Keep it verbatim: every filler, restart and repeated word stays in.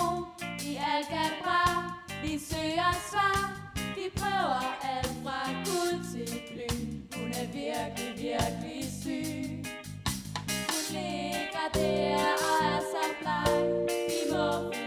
i algebra. Vi søger svar, vi prøver alt fra guld til bly. Hun er virkelig, virkelig syg. Hun ligger der og er så bleg. Vi må